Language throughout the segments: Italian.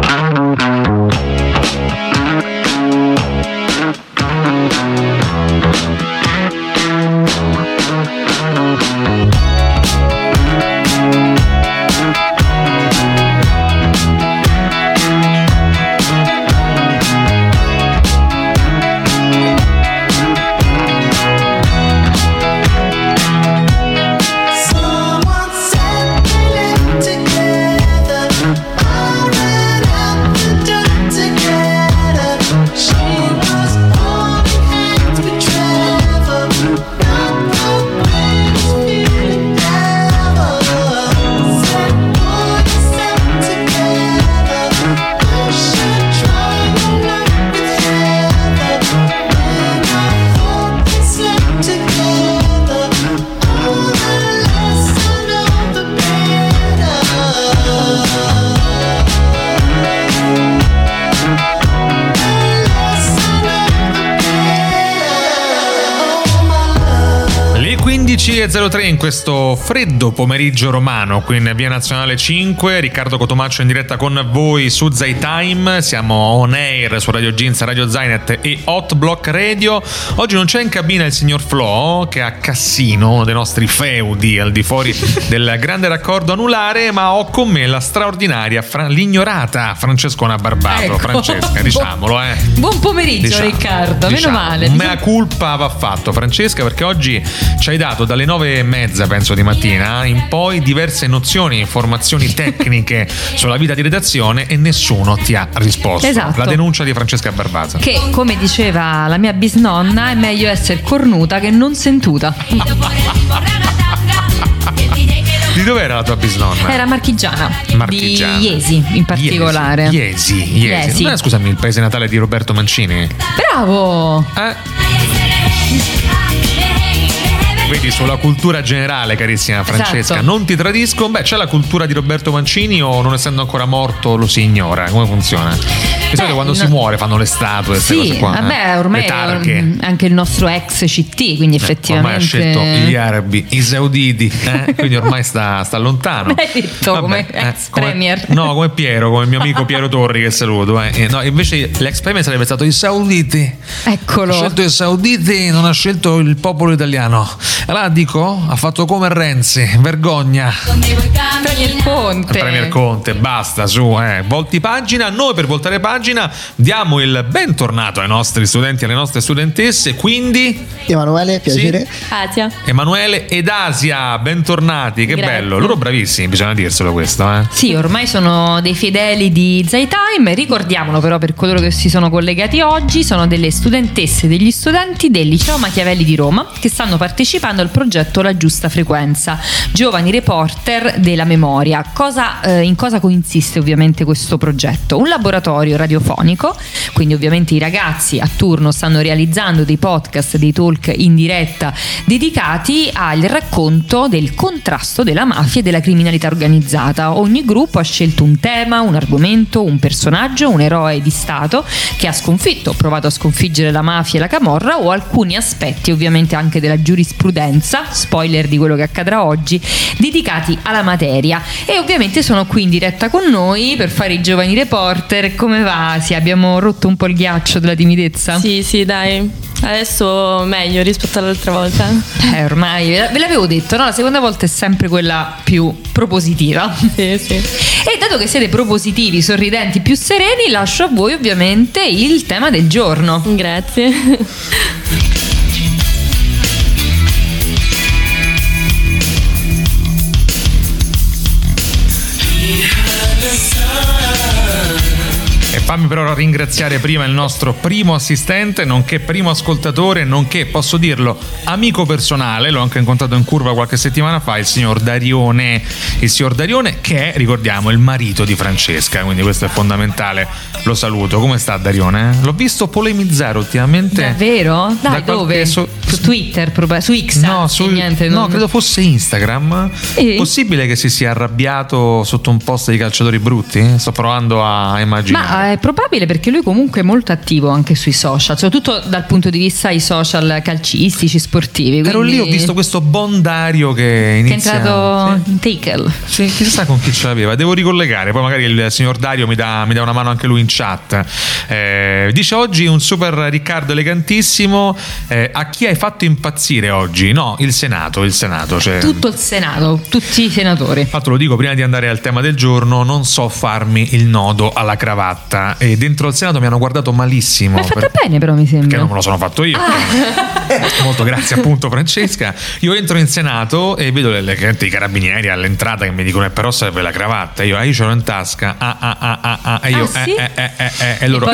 e 03 in questo freddo pomeriggio romano qui in Via Nazionale 5. Riccardo Cotomaccio in diretta con voi su Zaytime. Siamo on air su Radio Jeans, Radio Zainet e Hot Block Radio. Oggi non c'è in cabina il signor Flo, che è a Cassino, uno dei nostri feudi al di fuori del grande raccordo anulare, ma ho con me la straordinaria, l'ignorata Francescona Barbato. Ecco. Francesca, diciamolo, Buon pomeriggio, Riccardo, meno male. Mea culpa va fatto, Francesca, perché oggi ci hai dato dalle 9:30, penso, di mattina in poi diverse nozioni e informazioni tecniche sulla vita di redazione e nessuno ti ha risposto. Esatto. La denuncia di Francesca Barbato, che, come diceva la mia bisnonna, è meglio essere cornuta che non sentuta. Di dove era la tua bisnonna? Era marchigiana. Di Iesi in particolare. Iesi. Non è, scusami, il paese natale di Roberto Mancini? Bravo! Vedi, sulla cultura generale, carissima Francesca, esatto. Non ti tradisco. Beh, c'è la cultura di Roberto Mancini o, non essendo ancora morto, lo si ignora? Come funziona? Di solito quando si muore fanno le statue, queste cose qua. Vabbè, ormai è anche il nostro ex CT, quindi effettivamente ormai ha scelto gli arabi, i sauditi, quindi ormai sta lontano. L'hai detto. Vabbè, come ex premier? No, come Piero, come il mio amico Piero Torri, che saluto. No, invece l'ex premier sarebbe stato i sauditi. Eccolo. Ha scelto i sauditi, non ha scelto il popolo italiano. Allora dico, ha fatto come Renzi, vergogna. Premier Conte, basta, su, volti pagina. Noi, per voltare pagina, diamo il bentornato ai nostri studenti e alle nostre studentesse. Quindi Emanuele, piacere. Sì. Asia. Emanuele ed Asia, bentornati. Che Grazie. bello, loro bravissimi, bisogna dirselo questo. Sì, ormai sono dei fedeli di Zaytime. Ricordiamolo però, per coloro che si sono collegati oggi, sono delle studentesse e degli studenti del Liceo Machiavelli di Roma che stanno partecipando al progetto La Giusta Frequenza, giovani reporter della memoria. In cosa consiste ovviamente questo progetto? Un laboratorio radiofonico, quindi ovviamente i ragazzi a turno stanno realizzando dei podcast, dei talk in diretta dedicati al racconto del contrasto della mafia e della criminalità organizzata. Ogni gruppo ha scelto un tema, un argomento, un personaggio, un eroe di Stato che ha provato a sconfiggere la mafia e la camorra, o alcuni aspetti ovviamente anche della giurisprudenza, spoiler di quello che accadrà oggi, dedicati alla materia. E ovviamente sono qui in diretta con noi per fare i giovani reporter. Come va? Sì, abbiamo rotto un po' il ghiaccio della timidezza? Sì, dai, adesso meglio rispetto all'altra volta. Ormai ve l'avevo detto, no? La seconda volta è sempre quella più propositiva. Sì. E dato che siete propositivi, sorridenti, più sereni, lascio a voi ovviamente il tema del giorno. Grazie. E fammi però ringraziare prima il nostro primo assistente, nonché primo ascoltatore, nonché, posso dirlo, amico personale. L'ho anche incontrato in curva qualche settimana fa, il signor Darione. Il signor Darione, che è, ricordiamo, il marito di Francesca, quindi questo è fondamentale. Lo saluto. Come sta Darione? L'ho visto polemizzare ultimamente. Davvero? Dai, dove? Su Twitter, su X. No, niente, no, credo fosse Instagram. Possibile che si sia arrabbiato sotto un post di calciatori brutti? Sto provando a immaginare. Ma è probabile, perché lui comunque è molto attivo anche sui social, soprattutto dal punto di vista i social calcistici, sportivi. Ero lì, ho visto questo Bondario che inizia... Che è entrato in tackle. Sì, chissà con chi ce l'aveva. Devo ricollegare, poi magari il signor Dario mi dà una mano anche lui in chat. Dice oggi un super Riccardo elegantissimo. A chi hai fatto impazzire oggi? No, il Senato, cioè... Tutto il Senato, tutti i senatori. Infatti lo dico prima di andare al tema del giorno, non so farmi il nodo alla cravatta e dentro il Senato mi hanno guardato malissimo. Ma è fatta bene però, mi sembra. Che non me lo sono fatto io. Molto grazie appunto Francesca. Io entro in Senato e vedo i carabinieri all'entrata che mi dicono però serve la cravatta. Io ce l'ho in tasca. E io sì? e loro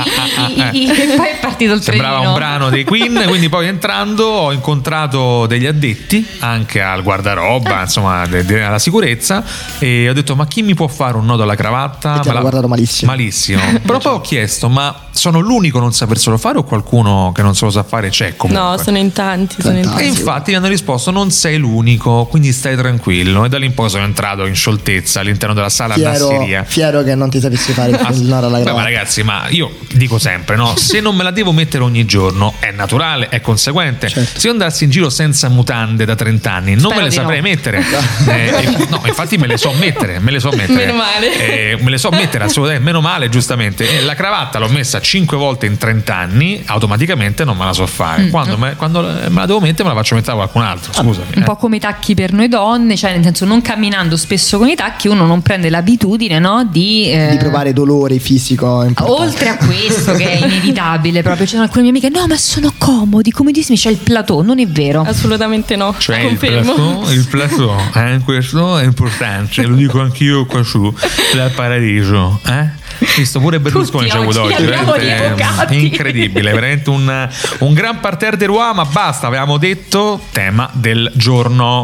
E poi è partito il trenino. Sembrava un brano dei Queen. Quindi poi entrando ho incontrato degli addetti anche al guardaroba, insomma alla sicurezza, e ho detto ma chi mi può fare un nodo alla cravatta? E ti hanno guardato malissimo. Però poi ho chiesto ma sono l'unico a non saperselo fare o qualcuno che non se lo sa fare c'è comunque? No, sono in tanti. E infatti mi hanno risposto non sei l'unico, quindi stai tranquillo, e da lì in poi sono entrato in scioltezza all'interno della sala Nassiria. Fiero che non ti sapessi fare il nodo alla cravatta. Ma ragazzi, ma io dico sempre, no? Se non me la devo mettere ogni giorno è naturale, è conseguente. Certo. Se io andassi in giro senza mutande da 30 anni non me le saprei mettere. No, infatti me le so mettere. Meno male. Me le so mettere assolutamente, meno male, giustamente. La cravatta l'ho messa 5 volte in 30 anni, automaticamente non me la so fare. Quando me la devo mettere me la faccio mettere a qualcun altro, scusami. Un po' come i tacchi per noi donne, cioè nel senso, non camminando spesso con i tacchi uno non prende l'abitudine, no, di provare dolore fisico importante. Oltre a questo che è inevitabile proprio, c'erano alcune mie amiche, no ma sono comodi, come dici, c'è il plateau, non è vero? Assolutamente no, cioè confermo. il plateau questo è importante, lo dico anch'io qua su dal paradiso, visto pure Berlusconi ci ha avuto oggi, è incredibile, veramente un gran parterre de roi. Ma basta, avevamo detto tema del giorno.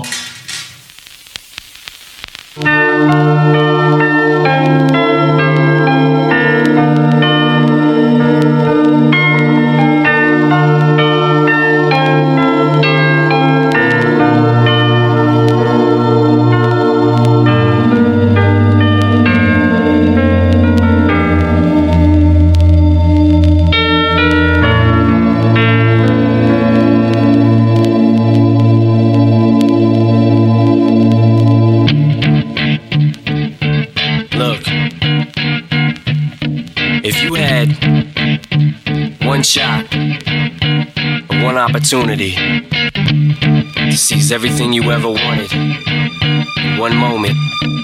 Shot, one opportunity to seize everything you ever wanted in one moment.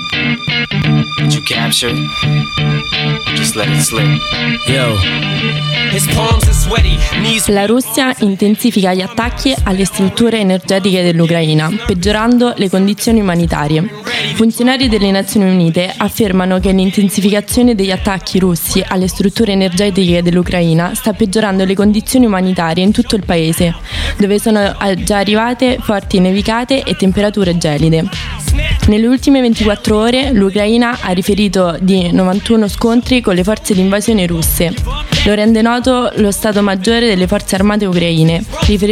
Did you capture it? Just let it slip. Yo. His palms are sweaty, knees. La Russia intensifica gli attacchi alle strutture energetiche dell'Ucraina, peggiorando le condizioni umanitarie. Funzionari delle Nazioni Unite affermano che l'intensificazione degli attacchi russi alle strutture energetiche dell'Ucraina sta peggiorando le condizioni umanitarie in tutto il paese, dove sono già arrivate forti nevicate e temperature gelide. Nelle ultime 24 ore l'Ucraina ha riferito di 91 scontri con le forze di invasione russe. Lo rende noto lo Stato Maggiore delle Forze Armate Ucraine.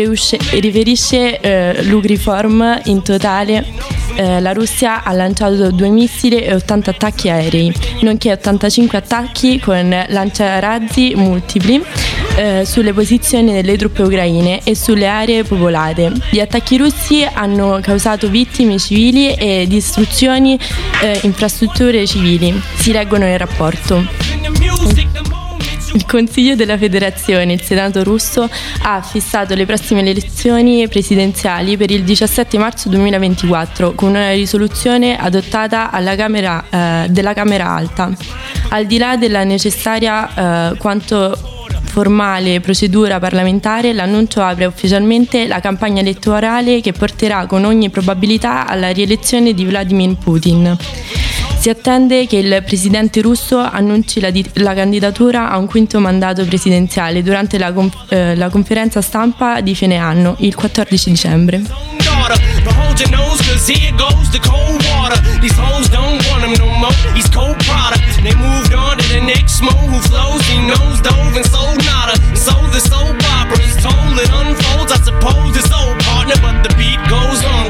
Riferisce l'Ukriform. In totale la Russia ha lanciato 2 missili e 80 attacchi aerei, nonché 85 attacchi con lanciarazzi multipli sulle posizioni delle truppe ucraine e sulle aree popolate. Gli attacchi russi hanno causato vittime civili e distruzioni infrastrutture civili, si leggono nel rapporto. Il Consiglio della Federazione, il Senato russo, ha fissato le prossime elezioni presidenziali per il 17 marzo 2024 con una risoluzione adottata della Camera Alta. Al di là della necessaria quanto formale procedura parlamentare, l'annuncio apre ufficialmente la campagna elettorale che porterà con ogni probabilità alla rielezione di Vladimir Putin. Si attende che il presidente russo annunci la candidatura a un quinto mandato presidenziale durante la conferenza stampa di fine anno, il 14 dicembre. Hold your nose, cause here goes the cold water. These hoes don't want him no more. He's cold product. They moved on to the next mo who flows. He knows dove and sold nada. And so the soap opera is told. It unfolds. I suppose his old partner, but the beat goes on.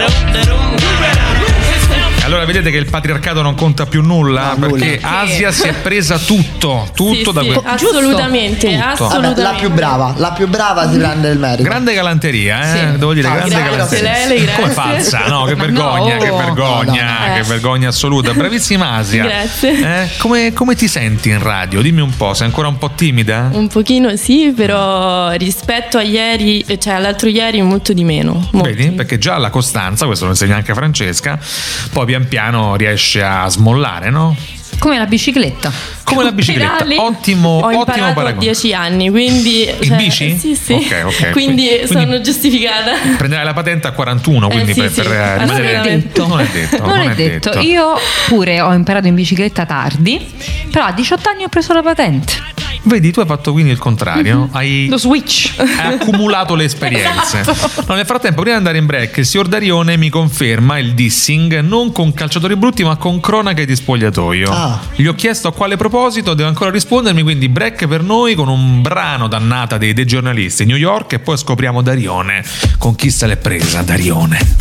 Allora vedete che il patriarcato non conta più nulla, No, perché nulla. Asia si è presa tutto Sì, da sì, questo. assolutamente, Tutto. assolutamente. Vabbè, la più brava si prende il merito. Grande galanteria, Sì. Devo dire, grande grazie, galanteria. Lele, grazie. Come falsa? No, che vergogna, no. che vergogna, No, che vergogna assoluta. Bravissima Asia. Grazie. Come ti senti in radio? Dimmi un po', sei ancora un po' timida? Un pochino sì, però rispetto a ieri, cioè all'altro ieri, molto di meno. Molto. Vedi? Perché già la costanza, questo lo insegna anche Francesca, poi pian piano riesce a smollare, no? Come la bicicletta. Come la bicicletta. Pedali. Ottimo, Ho ottimo imparato a paragone. 10 anni, quindi In bici? Sì, sì. Ok. Quindi sono giustificata. Prenderai la patente a 41, quindi sì, per sì. rimanere. Non è detto. Non è detto. Non è detto. Io pure ho imparato in bicicletta tardi, però a 18 anni ho preso la patente. Vedi, tu hai fatto quindi il contrario. Hai Lo switch. accumulato le esperienze. No, nel frattempo, prima di andare in break, il signor Darione mi conferma il dissing non con calciatori brutti, ma con cronache di spogliatoio. Ah. Gli ho chiesto a quale proposito, deve ancora rispondermi. Quindi, break per noi con un brano dannata dei giornalisti New York, e poi scopriamo Darione. Con chi se l'è presa, Darione?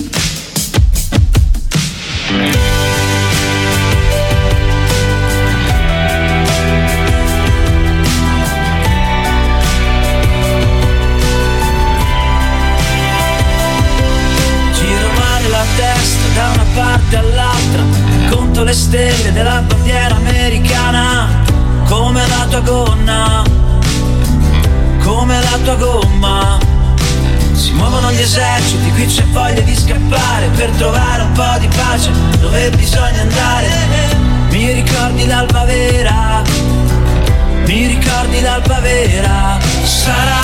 Da una parte all'altra conto le stelle della bandiera americana, come la tua gonna, come la tua gomma. Si muovono gli eserciti, qui c'è voglia di scappare per trovare un po' di pace dove bisogna andare. Mi ricordi l'alba vera, mi ricordi l'alba vera. Sarà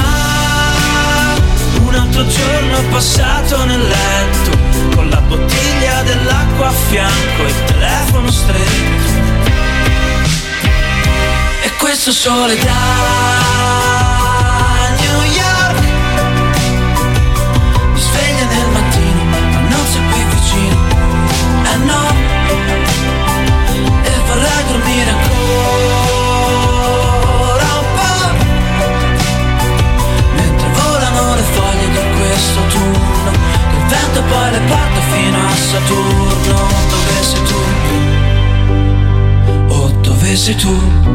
un altro giorno passato nel letto, con la bottiglia dell'acqua a fianco e il telefono stretto. E questo sole da New York mi sveglia nel mattino, ma non sei qui vicino. No, e vorrei dormire ancora un po', mentre volano le foglie di questo autunno, che il vento poi le porta fino a Saturno. Dove sei tu? Oh, dove sei tu?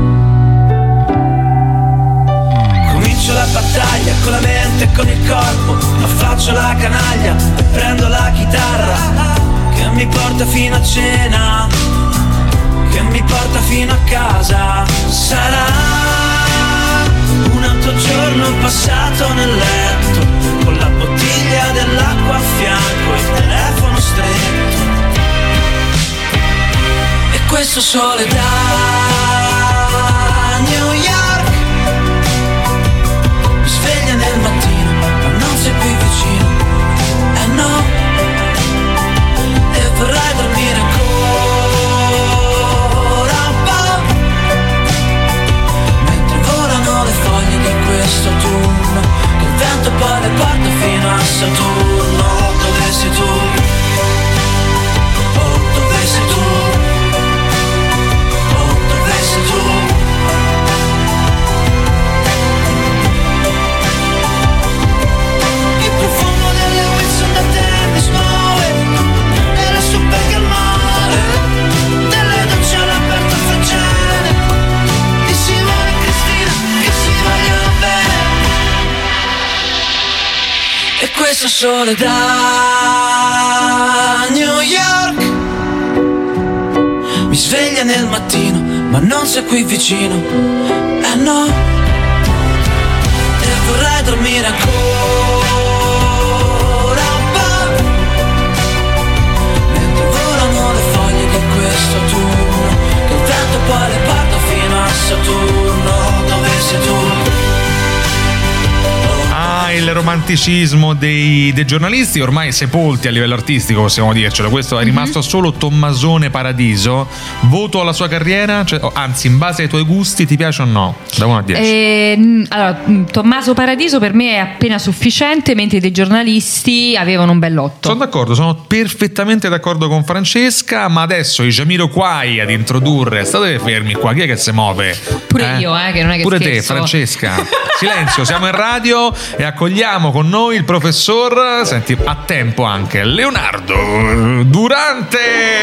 Comincio la battaglia con la mente e con il corpo, affaccio la canaglia e prendo la chitarra che mi porta fino a cena, che mi porta fino a casa. Sarà un altro giorno passato nel letto, con la bottiglia dell'acqua a fianco e il telefono stretto. E questo sole da New York mi sveglia nel mattino, ma non sei qui vicino. No, e vorrei dormire ancora un po', mentre volano le foglie di questo autunno, che il vento poi le porta fino a Saturno. Dove sei tu? Oh, dove sei tu? Oh, dove sei tu? Il profumo delle Wilson da tennis muove, delle super al mare, delle docce all'aperto francese, di Simone e Cristina che si vogliono bene. E questo sole da New York mi sveglia nel mattino, ma non sei qui vicino. No, e vorrei dormire ancora un po', mentre volano le foglie di questo autunno, che il vento poi le porta fino a Saturno. Dove sei tu? Il romanticismo dei giornalisti ormai sepolti a livello artistico, possiamo dircelo. Questo è rimasto solo Tommasone Paradiso. Voto alla sua carriera? Cioè, anzi, in base ai tuoi gusti, ti piace o no? Da 1 a 10. Allora, Tommaso Paradiso per me è appena sufficiente, mentre dei giornalisti avevano un bell'otto. Sono d'accordo, sono perfettamente d'accordo con Francesca, ma adesso i Jamiroquai ad introdurre. State fermi qua, chi è che si muove? Pure io, che non è che pure scherzo. te, Francesca. Silenzio, siamo in radio e accogliamo abbiamo con noi il professor, senti, a tempo anche, Leonardo Durante.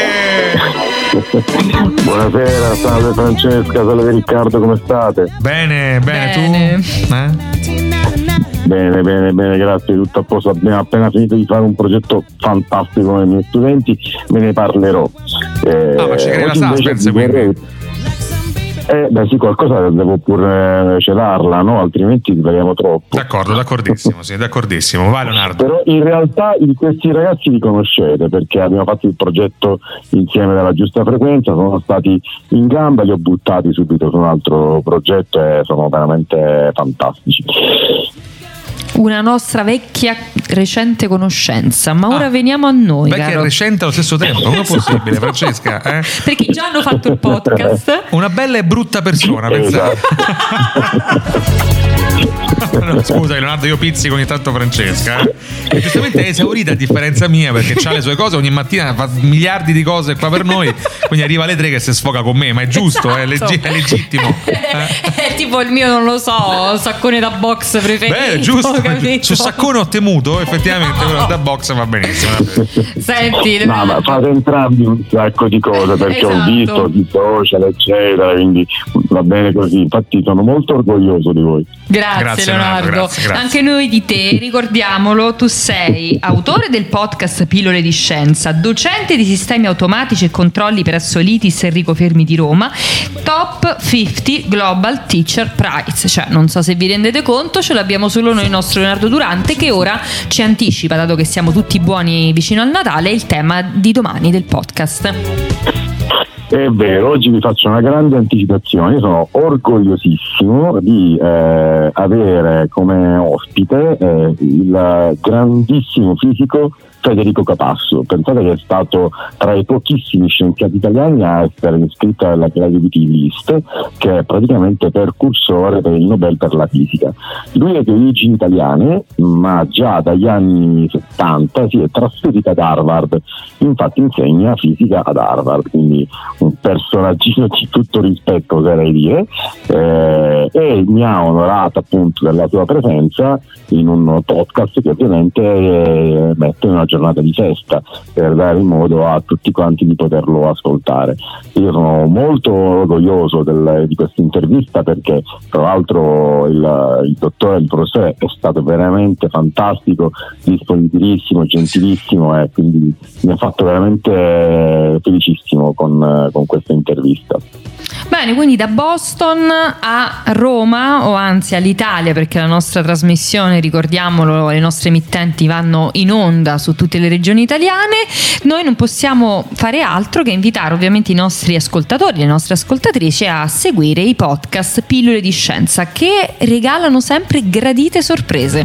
Buonasera, salve Francesca, salve Riccardo, come state? Bene. Tu? Bene, grazie, tutto a posto. Abbiamo appena finito di fare un progetto fantastico con i miei studenti, ve ne parlerò. Ma ci crea la suspense, quindi. Sì, qualcosa devo pure celarla, no? Altrimenti divariamo troppo. D'accordissimo. Vai Leonardo. Però in realtà questi ragazzi li conoscete, perché abbiamo fatto il progetto insieme dalla giusta frequenza, sono stati in gamba, li ho buttati subito su un altro progetto e sono veramente fantastici. Una nostra vecchia recente conoscenza, ma ora veniamo a noi. Vecchia e recente allo stesso tempo, come è possibile, Francesca? Perché già hanno fatto il podcast. Una bella e brutta persona, pensate. Scusa Leonardo, io pizzico ogni tanto Francesca, e giustamente è esaurita a differenza mia, perché c'ha le sue cose, ogni mattina fa miliardi di cose qua per noi, quindi arriva alle 3 che si sfoga con me, ma è giusto, esatto. È legittimo. È tipo il mio, non lo so, saccone da box preferito. Beh, giusto, su saccone ho temuto, effettivamente quello da box va benissimo. Senti, ma fate entrambi un sacco di cose, perché ho visto di social eccetera, quindi va bene così, infatti sono molto orgoglioso di voi. Grazie Leonardo. Grazie. Anche noi di te, ricordiamolo, tu sei autore del podcast Pillole di Scienza, docente di sistemi automatici e controlli presso l'ITIS Enrico Fermi di Roma, Top 50 Global Teacher Prize, cioè non so se vi rendete conto, ce l'abbiamo solo noi, il nostro Leonardo Durante, che ora ci anticipa, dato che siamo tutti buoni vicino al Natale, il tema di domani del podcast. È vero, oggi vi faccio una grande anticipazione. Io sono orgogliosissimo di avere come ospite il grandissimo fisico Federico Capasso. Pensate che è stato tra i pochissimi scienziati italiani a essere iscritto alla Creativity List, che è praticamente percursore per il Nobel per la fisica. Lui è di origini italiane, ma già dagli anni 70 si è trasferito ad Harvard, infatti insegna fisica ad Harvard, quindi un personaggino di tutto rispetto, oserei dire, e mi ha onorato appunto della sua presenza in un podcast che ovviamente mette una giornata di festa per dare modo a tutti quanti di poterlo ascoltare. Io sono molto orgoglioso di questa intervista, perché tra l'altro il dottore, il professore è stato veramente fantastico, disponibilissimo, gentilissimo, e quindi mi ha fatto veramente felicissimo con questa intervista. Bene, quindi da Boston a Roma, o anzi all'Italia, perché la nostra trasmissione, ricordiamolo, le nostre emittenti vanno in onda su tutte le regioni italiane, noi non possiamo fare altro che invitare ovviamente i nostri ascoltatori, le nostre ascoltatrici a seguire i podcast Pillole di Scienza, che regalano sempre gradite sorprese.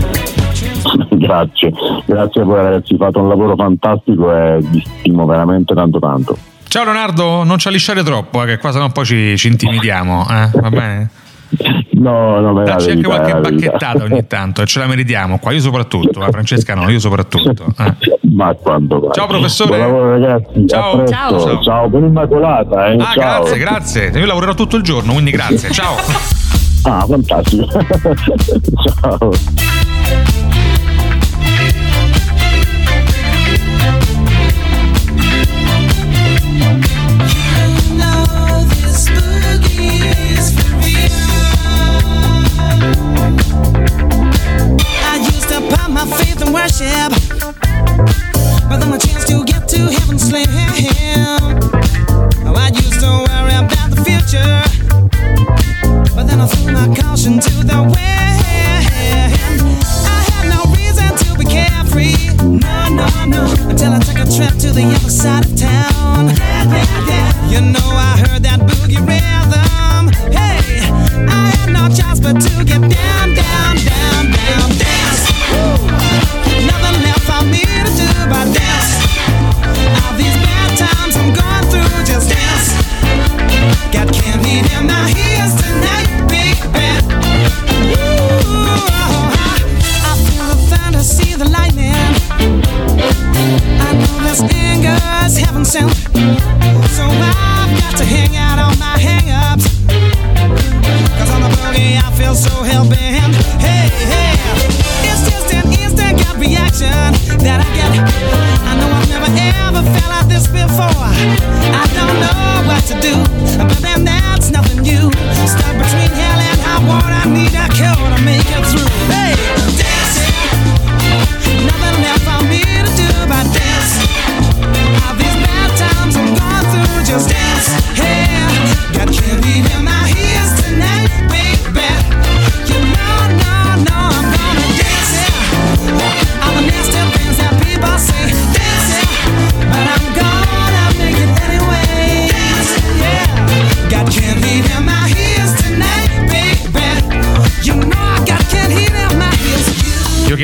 Grazie a voi ragazzi, fate un lavoro fantastico e vi stimo veramente tanto. Ciao Leonardo, non ci allisciare troppo, che qua sennò poi ci intimidiamo, va bene? No, dacci anche qualche bacchettata ogni tanto, e ce la meritiamo qua, io soprattutto, Francesca no, io soprattutto. Ma quando vai. Ciao professore. Buon lavoro ragazzi. Ciao, buon Immacolata. Ciao. Grazie, io lavorerò tutto il giorno, quindi grazie, ciao. Fantastico. Ciao. Worship, but then a chance to get to heaven slim. I used to worry about the future, but then I threw my caution to the wind.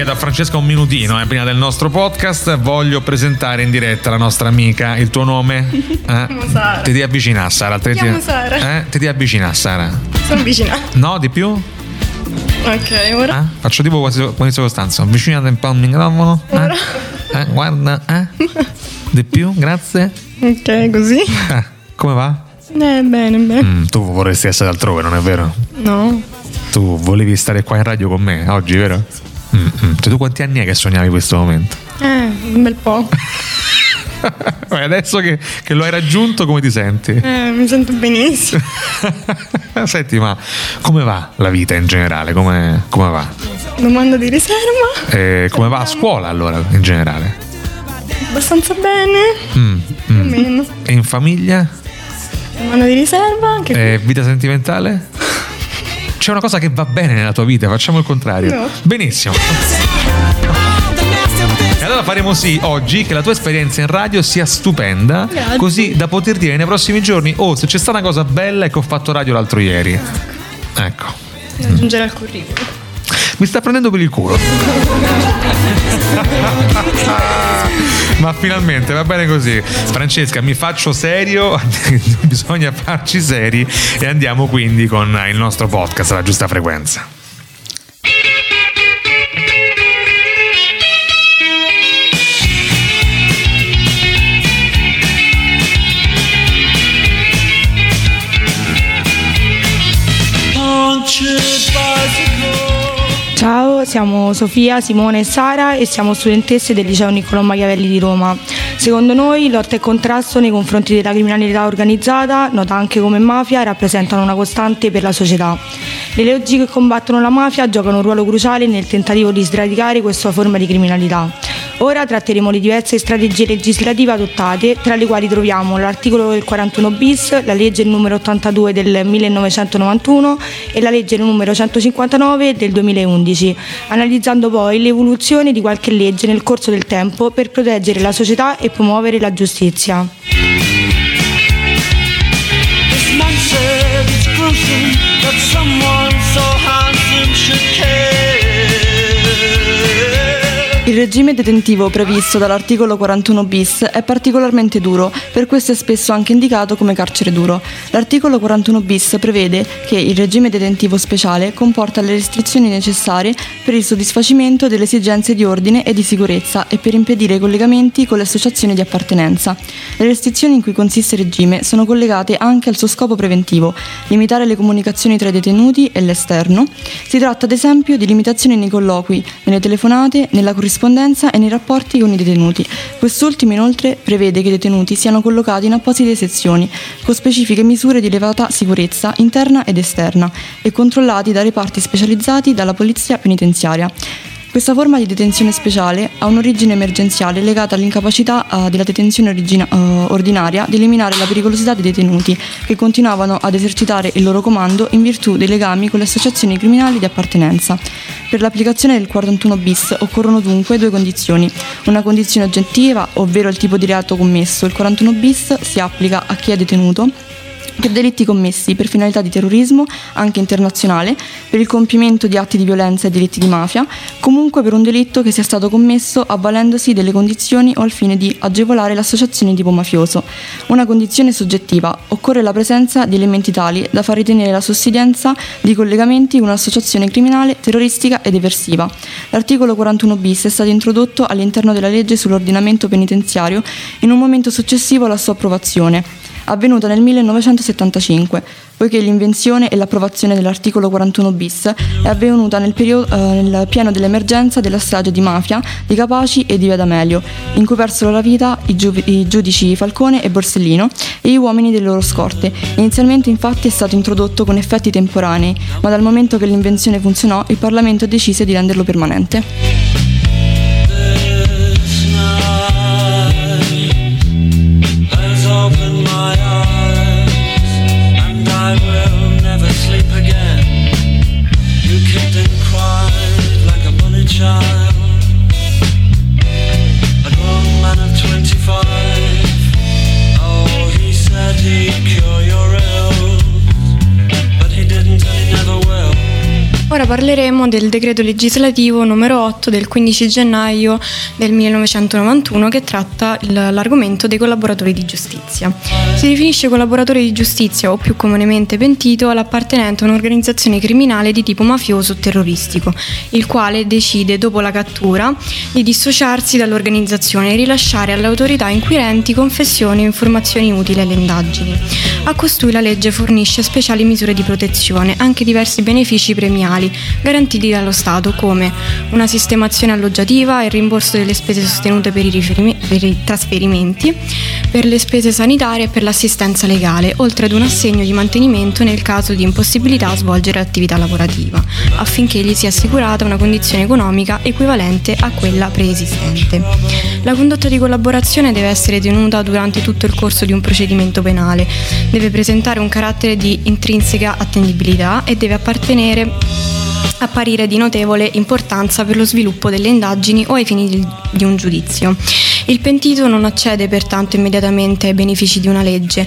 chiedo a Francesca un minutino prima del nostro podcast. Voglio presentare in diretta la nostra amica. Il tuo nome? Sara. Ti devi avvicinare, Sara. Mi chiamo Sara. Ti devi avvicinare, Sara. Sono vicina. No, di più? Ok, ora. Faccio tipo quasi Costanzo. Avvicinate un po' al microfono. Ora. Guarda. Di più, grazie. Ok, così. Come va? Bene. Tu vorresti essere altrove, non è vero? No. Tu volevi stare qua in radio con me oggi, vero? Cioè, tu quanti anni è che sognavi questo momento? Un bel po'. Adesso che lo hai raggiunto, come ti senti? Mi sento benissimo. Senti, ma come va la vita in generale? Come va? Domanda di riserva. Come va a scuola allora, in generale? Abbastanza bene. Più o meno. E in famiglia? Domanda di riserva. Vita sentimentale? C'è una cosa che va bene nella tua vita, facciamo il contrario. No. Benissimo. E allora faremo sì oggi che la tua esperienza in radio sia stupenda. Grazie. Così da poter dire nei prossimi giorni: oh, se c'è stata una cosa bella è che ho fatto radio l'altro ieri. Ecco. Da aggiungere al curriculum. Mi sta prendendo per il culo. Ma finalmente va bene così. Francesca, mi faccio serio. Bisogna farci seri. E andiamo quindi con il nostro podcast alla giusta frequenza. Ciao, siamo Sofia, Simone e Sara e siamo studentesse del liceo Niccolò Machiavelli di Roma. Secondo noi lotta e contrasto nei confronti della criminalità organizzata, nota anche come mafia, rappresentano una costante per la società. Le leggi che combattono la mafia giocano un ruolo cruciale nel tentativo di sradicare questa forma di criminalità. Ora tratteremo le diverse strategie legislative adottate, tra le quali troviamo l'articolo del 41 bis, la legge numero 82 del 1991 e la legge numero 159 del 2011, analizzando poi l'evoluzione di qualche legge nel corso del tempo per proteggere la società e promuovere la giustizia. Il regime detentivo previsto dall'articolo 41 bis è particolarmente duro, per questo è spesso anche indicato come carcere duro. L'articolo 41 bis prevede che il regime detentivo speciale comporta le restrizioni necessarie per il soddisfacimento delle esigenze di ordine e di sicurezza e per impedire i collegamenti con le associazioni di appartenenza. Le restrizioni in cui consiste il regime sono collegate anche al suo scopo preventivo, limitare le comunicazioni tra i detenuti e l'esterno. Si tratta ad esempio di limitazioni nei colloqui, nelle telefonate, nella corrispondenza e nei rapporti con i detenuti. Quest'ultimo inoltre prevede che i detenuti siano collocati in apposite sezioni con specifiche misure di elevata sicurezza interna ed esterna e controllati da reparti specializzati dalla polizia penitenziaria. Questa forma di detenzione speciale ha un'origine emergenziale legata all'incapacità della detenzione ordinaria di eliminare la pericolosità dei detenuti che continuavano ad esercitare il loro comando in virtù dei legami con le associazioni criminali di appartenenza. Per l'applicazione del 41 bis occorrono dunque due condizioni. Una condizione oggettiva, ovvero il tipo di reato commesso. Il 41 bis si applica a chi è detenuto per delitti commessi per finalità di terrorismo, anche internazionale, per il compimento di atti di violenza e delitti di mafia, comunque per un delitto che sia stato commesso avvalendosi delle condizioni o al fine di agevolare l'associazione di tipo mafioso. Una condizione soggettiva: occorre la presenza di elementi tali da far ritenere la sussistenza di collegamenti con un'associazione criminale, terroristica ed eversiva. L'articolo 41 bis è stato introdotto all'interno della legge sull'ordinamento penitenziario in un momento successivo alla sua approvazione, avvenuta nel 1975, poiché l'invenzione e l'approvazione dell'articolo 41 bis è avvenuta nel pieno dell'emergenza della strage di mafia di Capaci e di Via D'Amelio, in cui persero la vita i giudici Falcone e Borsellino e gli uomini delle loro scorte. Inizialmente infatti è stato introdotto con effetti temporanei, ma dal momento che l'invenzione funzionò, il Parlamento decise di renderlo permanente. Ora Ora parleremo del decreto legislativo numero 8 del 15 gennaio del 1991 che tratta l'argomento dei collaboratori di giustizia. Si definisce collaboratore di giustizia, o più comunemente pentito, l'appartenente a un'organizzazione criminale di tipo mafioso o terroristico, il quale decide, dopo la cattura, di dissociarsi dall'organizzazione e rilasciare alle autorità inquirenti confessioni o informazioni utili alle indagini. A costui la legge fornisce speciali misure di protezione, anche diversi benefici premiali garantiti dallo Stato, come una sistemazione alloggiativa e il rimborso delle spese sostenute per i trasferimenti, per le spese sanitarie e per l'assistenza legale, oltre ad un assegno di mantenimento nel caso di impossibilità a svolgere attività lavorativa, affinché gli sia assicurata una condizione economica equivalente a quella preesistente. La condotta di collaborazione deve essere tenuta durante tutto il corso di un procedimento penale, deve presentare un carattere di intrinseca attendibilità e deve apparire di notevole importanza per lo sviluppo delle indagini o ai fini di un giudizio. Il pentito non accede pertanto immediatamente ai benefici di una legge,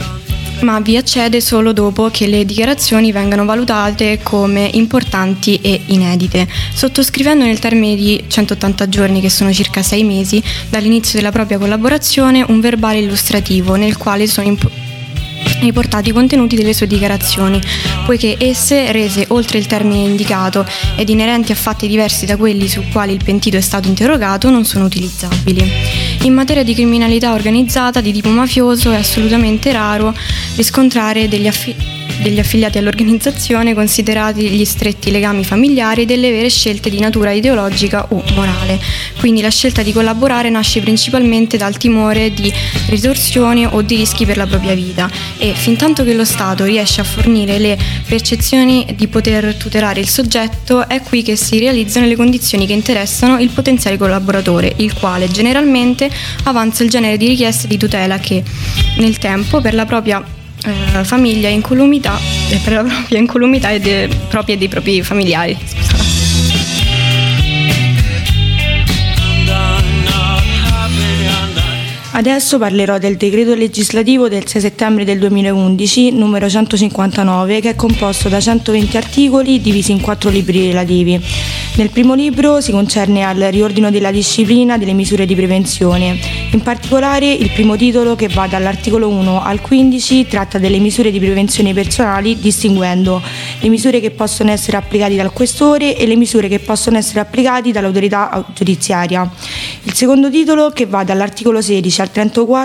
ma vi accede solo dopo che le dichiarazioni vengano valutate come importanti e inedite, sottoscrivendo nel termine di 180 giorni, che sono circa 6 mesi, dall'inizio della propria collaborazione, un verbale illustrativo nel quale sono riportati i contenuti delle sue dichiarazioni, poiché esse, rese oltre il termine indicato ed inerenti a fatti diversi da quelli su quali il pentito è stato interrogato, non sono utilizzabili. In materia di criminalità organizzata di tipo mafioso è assolutamente raro riscontrare degli affiliati all'organizzazione, considerati gli stretti legami familiari, delle vere scelte di natura ideologica o morale. Quindi la scelta di collaborare nasce principalmente dal timore di ritorsioni o di rischi per la propria vita, e fintanto che lo Stato riesce a fornire le percezioni di poter tutelare il soggetto, è qui che si realizzano le condizioni che interessano il potenziale collaboratore, il quale generalmente avanza il genere di richieste di tutela che nel tempo, per la propria famiglia incolumità e per la propria incolumità e propria dei propri familiari. Adesso parlerò del decreto legislativo del 6 settembre del 2011, numero 159, che è composto da 120 articoli divisi in 4 libri relativi. Nel primo libro si concerne al riordino della disciplina delle misure di prevenzione. In particolare il primo titolo, che va dall'articolo 1 al 15, tratta delle misure di prevenzione personali, distinguendo le misure che possono essere applicate dal questore e le misure che possono essere applicate dall'autorità giudiziaria. Il secondo titolo, che va dall'articolo 16 al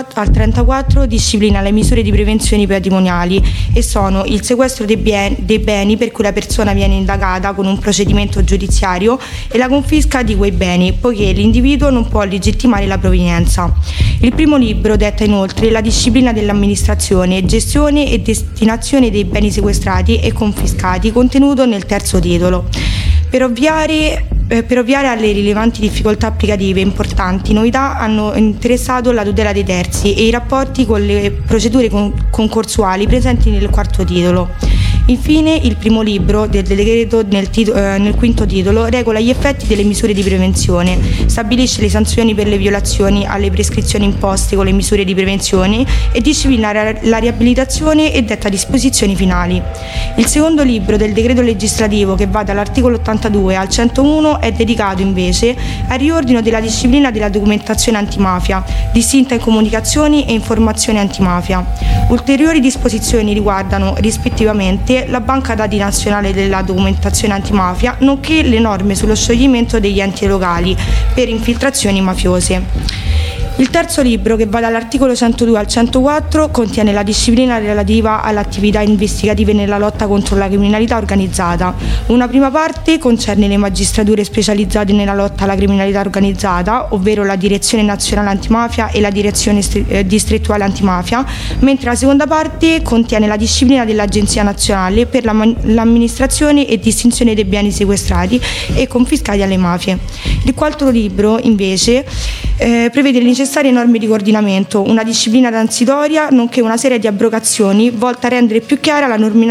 34, disciplina le misure di prevenzione patrimoniali, e sono il sequestro dei beni per cui la persona viene indagata con un procedimento giudiziario e la confisca di quei beni, poiché l'individuo non può legittimare la provenienza. Il primo libro detta inoltre la disciplina dell'amministrazione, gestione e destinazione dei beni sequestrati e confiscati, contenuto nel terzo titolo. Per ovviare alle rilevanti difficoltà applicative, importanti novità hanno interessato la tutela dei terzi e i rapporti con le procedure concorsuali presenti nel quarto titolo. Infine, il primo libro del decreto nel quinto titolo regola gli effetti delle misure di prevenzione, stabilisce le sanzioni per le violazioni alle prescrizioni imposte con le misure di prevenzione e disciplina la riabilitazione e detta disposizioni finali. Il secondo libro del decreto legislativo, che va dall'articolo 82 al 101, è dedicato invece al riordino della disciplina della documentazione antimafia, distinta in comunicazioni e informazioni antimafia. Ulteriori disposizioni riguardano rispettivamente la banca dati nazionale della documentazione antimafia, nonché le norme sullo scioglimento degli enti locali per infiltrazioni mafiose. Il terzo libro, che va dall'articolo 102 al 104, contiene la disciplina relativa alle attività investigative nella lotta contro la criminalità organizzata. Una prima parte concerne le magistrature specializzate nella lotta alla criminalità organizzata, ovvero la Direzione Nazionale Antimafia e la Direzione Distrettuale Antimafia, mentre la seconda parte contiene la disciplina dell'Agenzia Nazionale per l'amministrazione e distinzione dei beni sequestrati e confiscati alle mafie. Il quarto libro, invece, prevede le necessarie norme di coordinamento, una disciplina transitoria, nonché una serie di abrogazioni volta a rendere più chiara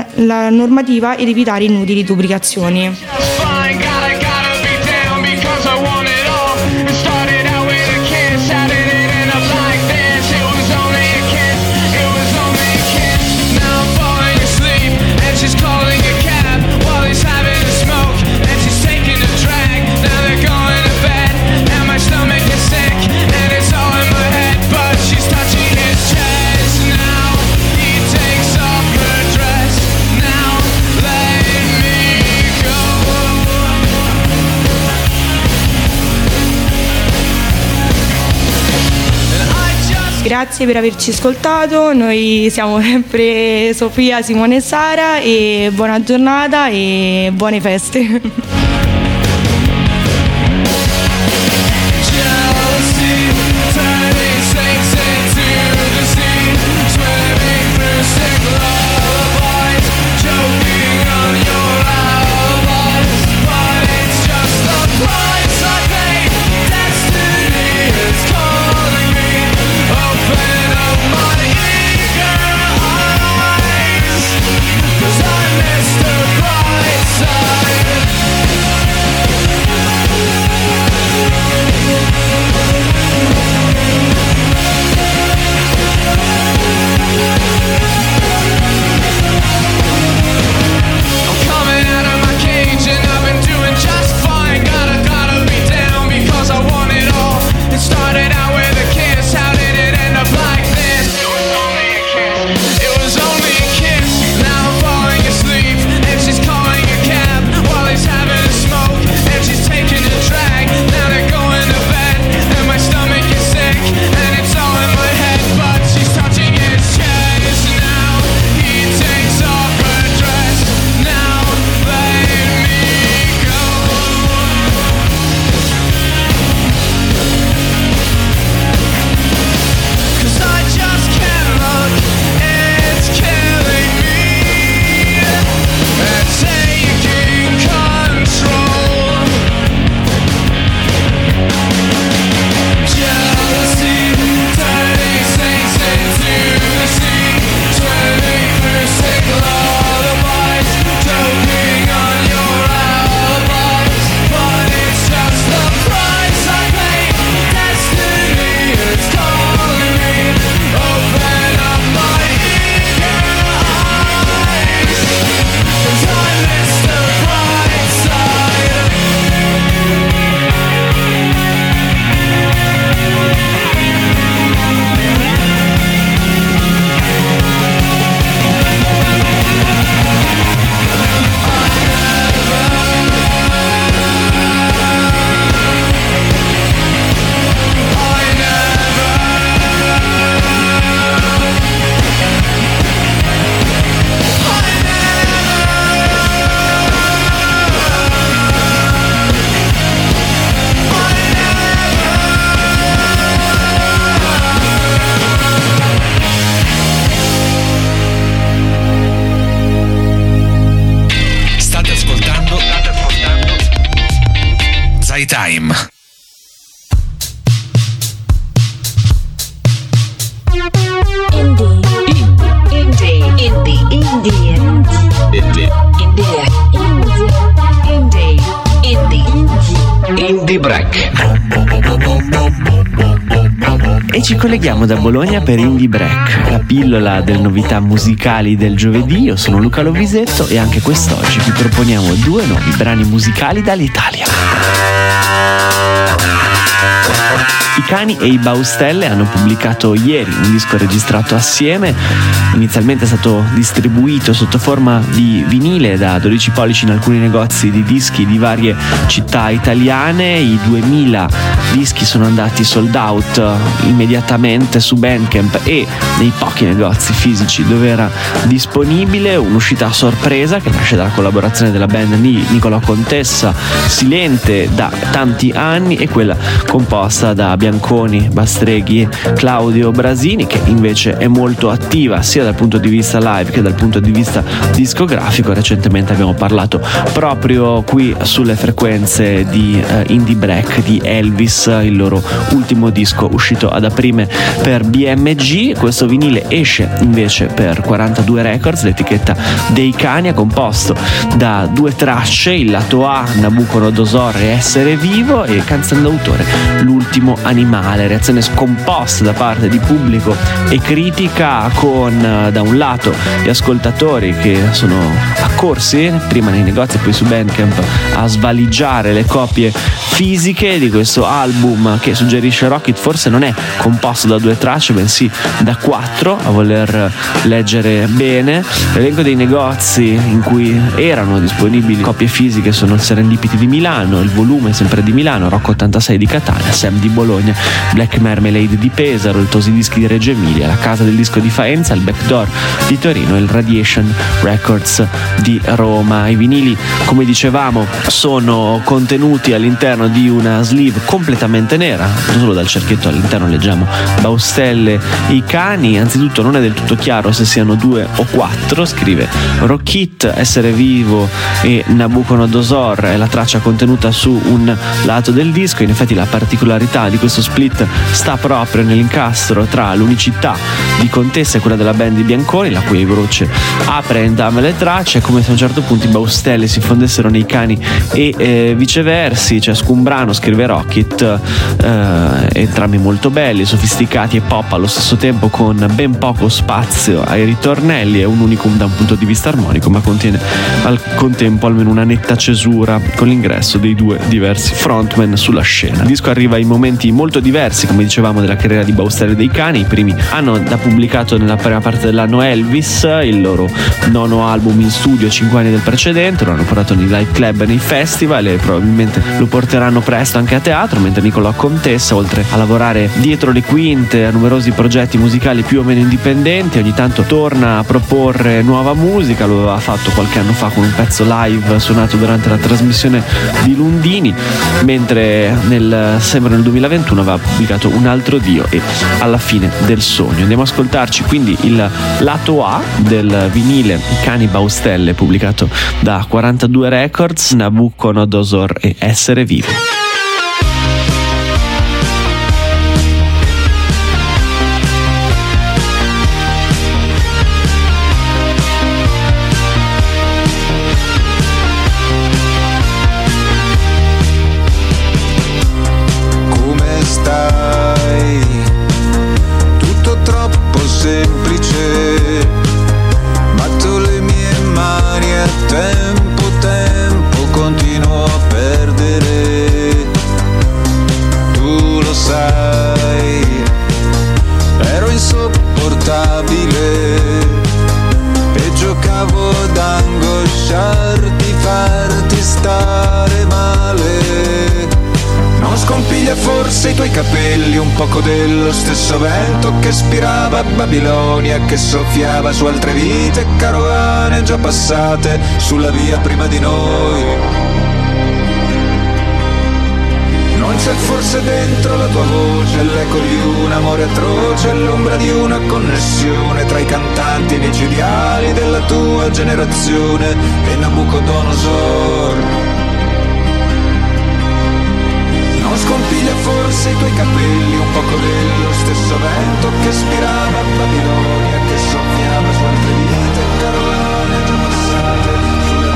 la normativa ed evitare inutili duplicazioni. Calling a cab while he's having a smoke. Grazie per averci ascoltato, noi siamo sempre Sofia, Simone e Sara e buona giornata e buone feste. Time. Indie Break. E ci colleghiamo da Bologna per Indie Break, la pillola delle novità musicali del giovedì. Io sono Luca Lovisetto e anche quest'oggi vi proponiamo 2 nuovi brani musicali dall'Italia. I Cani e i Baustelle hanno pubblicato ieri un disco registrato assieme. Inizialmente è stato distribuito sotto forma di vinile da 12 pollici in alcuni negozi di dischi di varie città italiane. I 2000 dischi sono andati sold out immediatamente su Bandcamp e nei pochi negozi fisici dove era disponibile. Un'uscita a sorpresa che nasce dalla collaborazione della band di Nicolò Contessa, silente da tanti anni, e quella composta da Bianconi, Bastreghi e Claudio Brasini, che invece è molto attiva sia dal punto di vista live che dal punto di vista discografico. Recentemente abbiamo parlato proprio qui sulle frequenze di Indie Break di Elvis, il loro ultimo disco uscito ad aprile per BMG. Questo vinile esce invece per 42 Records, l'etichetta dei Cani, composto da 2 tracce: il lato A, Nabucodonosor e Essere Vivo, e canzone d'autore L'ultimo animale. Reazione scomposta da parte di pubblico e critica, con da un lato gli ascoltatori che sono accorsi prima nei negozi e poi su Bandcamp a svaligiare le copie fisiche di questo album, che suggerisce Rocket forse non è composto da 2 tracce bensì da 4, a voler leggere bene. L'elenco dei negozi in cui erano disponibili copie fisiche sono il Serendipity di Milano, il Volume sempre di Milano, Rocco 86 di Catania, Sam di Bologna Bologna, Black Marmalade di Pesaro, il Tosidischi di Reggio Emilia, la Casa del Disco di Faenza, il Backdoor di Torino e il Radiation Records di Roma. I vinili, come dicevamo, sono contenuti all'interno di una sleeve completamente nera, solo dal cerchietto all'interno leggiamo Baustelle i cani. Anzitutto non è del tutto chiaro se siano 2 o 4, scrive Rockit, Essere Vivo e Nabucodonosor è la traccia contenuta su un lato del disco. In effetti la particolarità di questo split sta proprio nell'incastro tra l'unicità di Contessa e quella della band di Bianconi, la cui voce apre entrambe le tracce. È come se a un certo punto i Baustelle si fondessero nei cani e viceversi. Ciascun brano, scrive Rockit, entrambi molto belli, sofisticati e pop allo stesso tempo, con ben poco spazio ai ritornelli. È un unicum da un punto di vista armonico, ma contiene al contempo almeno una netta cesura con l'ingresso dei 2 diversi frontman sulla scena. Il disco arriva in momenti molto diversi, come dicevamo, della carriera di Baustelle dei cani. I primi hanno da pubblicato nella prima parte dell'anno Elvis, il loro 9º album in studio 5 anni del precedente, lo hanno portato nei live club e nei festival e probabilmente lo porteranno presto anche a teatro, mentre Nicolò Contessa, oltre a lavorare dietro le quinte a numerosi progetti musicali più o meno indipendenti, ogni tanto torna a proporre nuova musica. Lo aveva fatto qualche anno fa con un pezzo live suonato durante la trasmissione di Lundini, mentre sempre nel 2021 aveva pubblicato Un altro Dio e Alla fine del sogno. Andiamo a ascoltarci quindi il lato A del vinile Cani Baustelle, pubblicato da 42 Records, Nabucodonosor e Essere Vivo. Forse i tuoi capelli, un poco dello stesso vento che spirava a Babilonia, che soffiava su altre vite, carovane già passate sulla via prima di noi. Non c'è forse dentro la tua voce l'eco di un amore atroce, l'ombra di una connessione tra i cantanti micidiali della tua generazione e Nabucodonosor. Scompiglia forse i tuoi capelli, un poco dello stesso vento che spirava a Babilonia, che soffiava su altre vite, carovane già passate sulla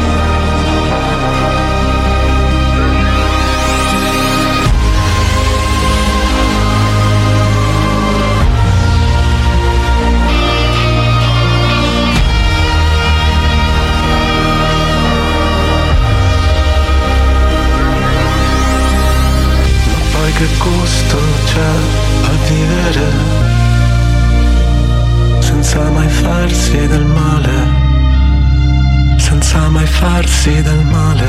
che gusto c'è a vivere senza mai farsi del male, senza mai farsi del male,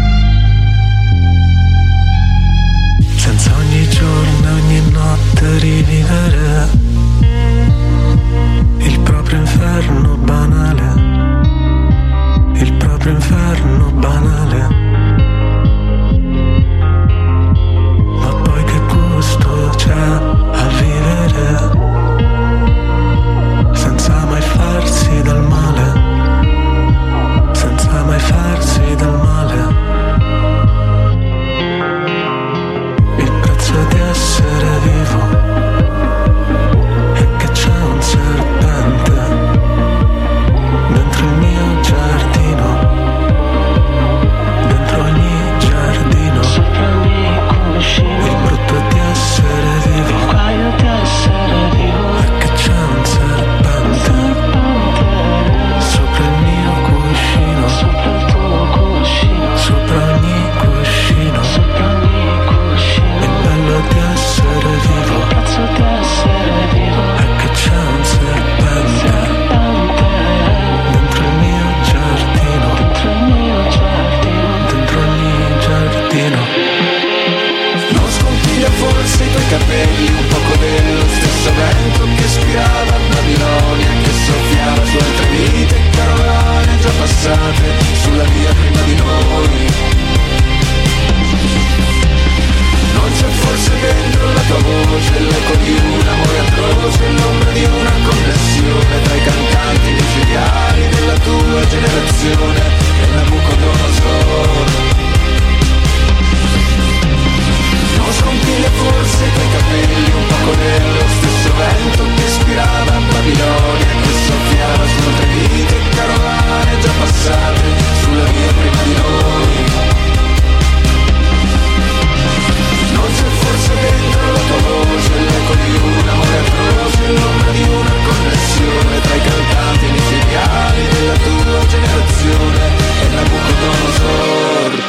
senza ogni giorno e ogni notte rivivere il proprio inferno banale, il proprio inferno banale. C'è a vivere senza mai farsi del male, senza mai farsi del male. Il prezzo di essere vivo è che c'è un serpente dentro il mio giardino. sulla via prima di noi. Non c'è forse dentro la tua voce l'eco di un amore atroce, l'ombra di una connessione tra i cantanti micidiali della tua generazione e Nabucodonosor. Non scompiglia forse i tuoi capelli un poco nello stesso vento che ispirava a Babilonia, che soffiava su tre vite e carovane già passate sulla via prima di noi. Non c'è forse dentro la tua voce l'eco di un amore atroce, l'ombra di una connessione tra i cantanti micidiali della tua generazione e Nabucodonosor.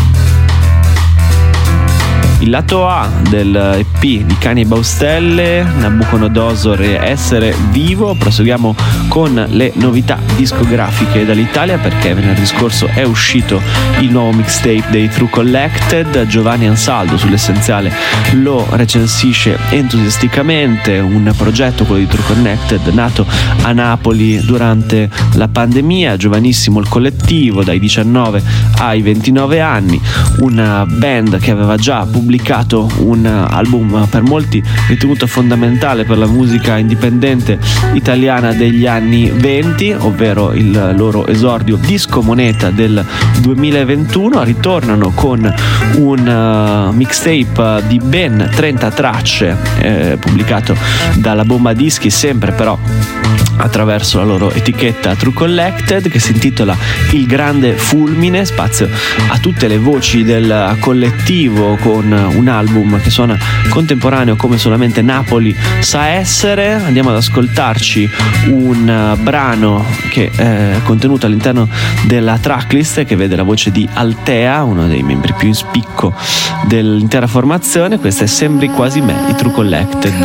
Il lato A del EP di Cani e Baustelle, Nabucodonosor e Essere Vivo. Proseguiamo con le novità discografiche dall'Italia, perché venerdì scorso è uscito il nuovo mixtape dei True Collected. Giovanni Ansaldo sull'Essenziale lo recensisce entusiasticamente, un progetto, quello di True Collected, nato a Napoli durante la pandemia. Giovanissimo il collettivo, dai 19 ai 29 anni, una band che aveva già pubblicato un album per molti ritenuto fondamentale per la musica indipendente italiana degli anni 20, ovvero il loro esordio disco moneta del 2021. Ritornano con un mixtape di ben 30 tracce pubblicato dalla Bomba Dischi, sempre però attraverso la loro etichetta True Collected, che si intitola Il Grande Fulmine. Spazio a tutte le voci del collettivo, con un album che suona contemporaneo come solamente Napoli sa essere. Andiamo ad ascoltarci un brano che è contenuto all'interno della tracklist, che vede la voce di Altea, uno dei membri più in spicco dell'intera formazione. Questa è Sembri Quasi Me, i True Collected.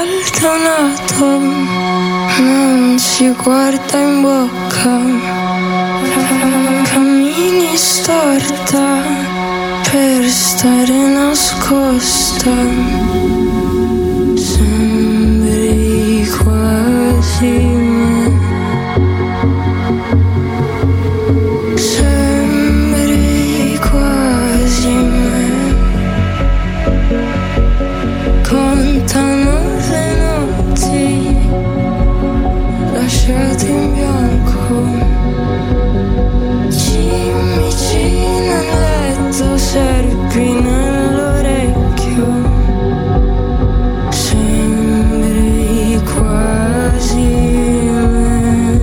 Non si guarda in bocca, cammini storta per stare nascosta. Sembri quasi me, sembri quasi me. Contano le notti lasciati in bianco, cimici nel letto, serpi nell'orecchio. Sembri quasi me,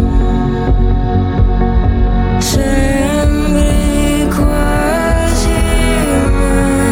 sembri quasi me.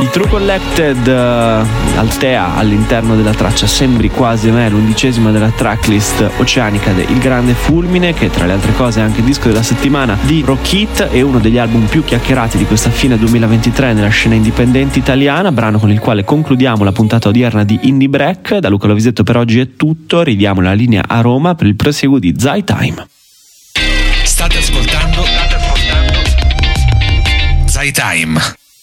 I True Collected, Altea all'interno della traccia Sembri quasi me, l'11ª della tracklist oceanica del Grande Fulmine, che tra le altre cose è anche il disco della settimana di Rockit e uno degli album più chiacchierati di questa fine 2023 nella scena indipendente italiana, brano con il quale concludiamo la puntata odierna di Indie Break. Da Luca Lovisetto per oggi è tutto, ridiamo la linea a Roma per il proseguo di Zai Time. State ascoltando Zai Time.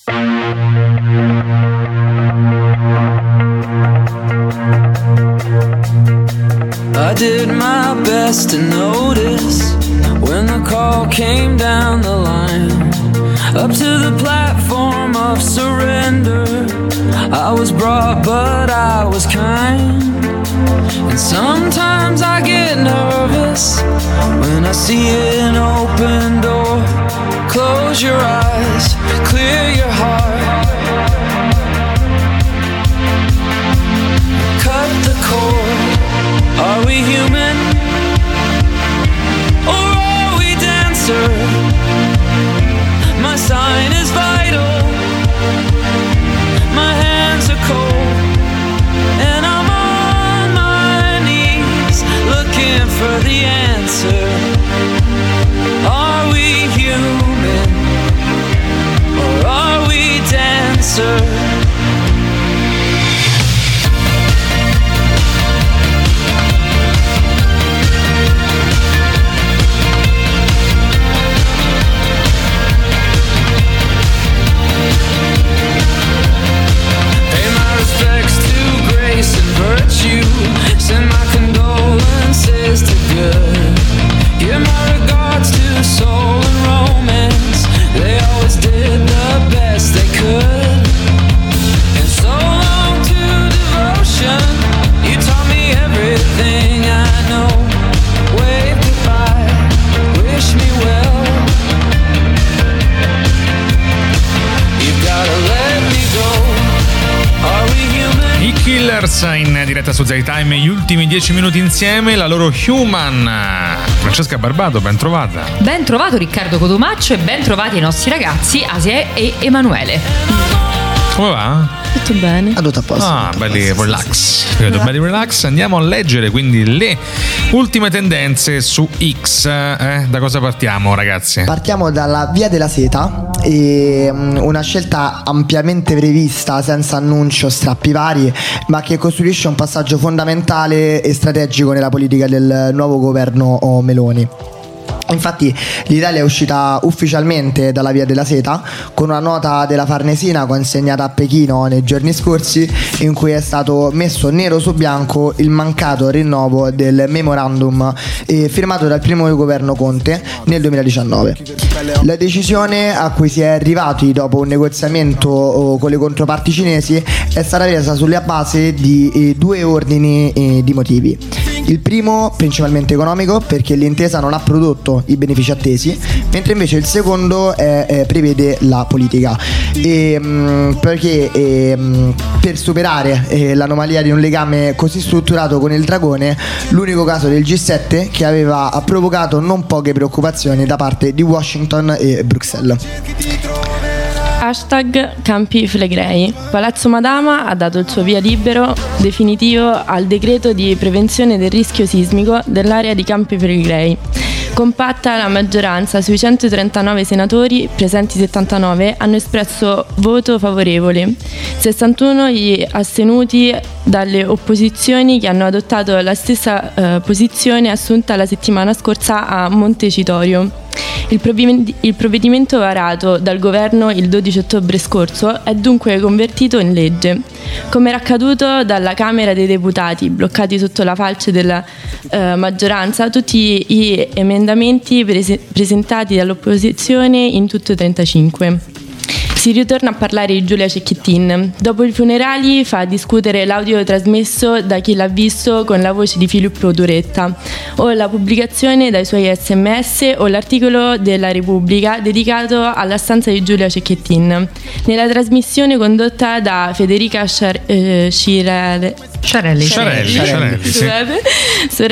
I did my best to notice when the call came down the line, up to the platform of surrender. I was brought but I was kind, and sometimes I get nervous when I see an open door. Close your eyes, clear your heart, cut the cord. Are we human or are we dancer? My sign is vital, my hands are cold, and I'm on my knees looking for the answer. Are we human or are we dancer? Send my condolences to good. Give my regards to soul and romance. They always did the best they could. And so long to devotion. You taught me everything I know. Wave goodbye, wish me well. You gotta let me go. Are we human? I Killers in diretta su Zai Time, gli ultimi 10 minuti insieme, la loro Human. Francesca Barbato, ben trovata. Ben trovato Riccardo Cotomaccio e ben trovati i nostri ragazzi Asia e Emanuele. Come va? Tutto bene. Tutto a posto. Ah, belli relax. Belli relax. Andiamo a leggere quindi le ultime tendenze su X. Da cosa partiamo, ragazzi? Partiamo dalla Via della Seta, una scelta ampiamente prevista, senza annuncio strappi vari, ma che costruisce un passaggio fondamentale e strategico nella politica del nuovo governo Meloni. Infatti l'Italia è uscita ufficialmente dalla Via della Seta con una nota della Farnesina consegnata a Pechino nei giorni scorsi, in cui è stato messo nero su bianco il mancato rinnovo del memorandum firmato dal primo governo Conte nel 2019. La decisione a cui si è arrivati dopo un negoziamento con le controparti cinesi è stata presa sulla base di due ordini di motivi. Il primo principalmente economico, perché l'intesa non ha prodotto i benefici attesi, mentre invece il secondo prevede la politica, perché per superare l'anomalia di un legame così strutturato con il dragone, l'unico caso del G7 che aveva provocato non poche preoccupazioni da parte di Washington e Bruxelles. Hashtag Campi Flegrei. Palazzo Madama ha dato il suo via libero definitivo al decreto di prevenzione del rischio sismico dell'area di Campi Flegrei. Compatta la maggioranza, sui 139 senatori, presenti 79, hanno espresso voto favorevole, 61 gli astenuti dalle opposizioni, che hanno adottato la stessa posizione assunta la settimana scorsa a Montecitorio. Il provvedimento varato dal governo il 12 ottobre scorso è dunque convertito in legge. Come era accaduto dalla Camera dei Deputati, bloccati sotto la falce della maggioranza, tutti gli emendamenti presentati dall'opposizione, in tutto 35. Si ritorna a parlare di Giulia Cecchettin. Dopo i funerali fa discutere l'audio trasmesso da chi l'ha visto con la voce di Filippo Turetta, o la pubblicazione dai suoi SMS, o l'articolo della Repubblica dedicato alla stanza di Giulia Cecchettin. Nella trasmissione condotta da Federica Sciarelli su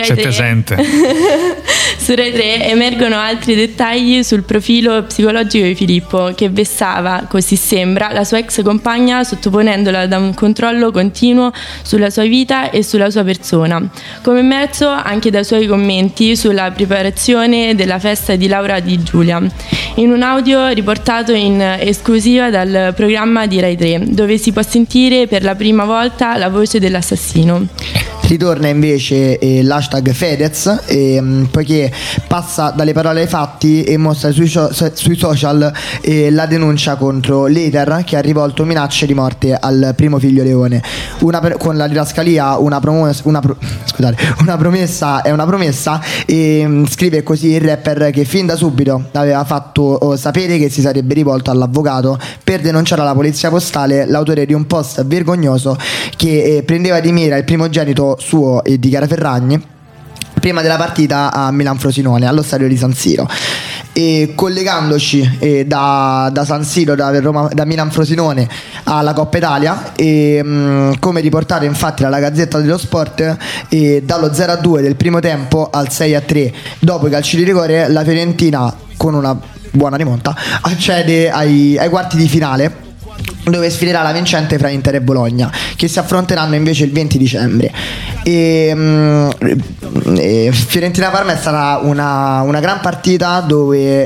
Rai 3 emergono altri dettagli sul profilo psicologico di Filippo, che vessava, così così sembra, la sua ex compagna, sottoponendola da un controllo continuo sulla sua vita e sulla sua persona, come emerso anche dai suoi commenti sulla preparazione della festa di laurea di Giulia, in un audio riportato in esclusiva dal programma di Rai 3, dove si può sentire per la prima volta la voce dell'assassino. Ritorna invece l'hashtag Fedez, poiché passa dalle parole ai fatti e mostra sui social la denuncia contro l'Ether, che ha rivolto minacce di morte al primo figlio Leone. Con la didascalia una promessa è una promessa, e scrive così il rapper, che fin da subito aveva fatto sapere che si sarebbe rivolto all'avvocato per denunciare alla polizia postale l'autore di un post vergognoso che prendeva di mira il primogenito suo e di Chiara Ferragni prima della partita a Milan-Frosinone allo stadio di San Siro. E collegandoci da San Siro, da Milan-Frosinone alla Coppa Italia, come riportato infatti dalla Gazzetta dello Sport, dallo 0-2 del primo tempo al 6-3 dopo i calci di rigore, la Fiorentina, con una buona rimonta, accede ai quarti di finale, dove sfiderà la vincente fra Inter e Bologna, che si affronteranno invece il 20 dicembre. Fiorentina-Parma è stata una gran partita dove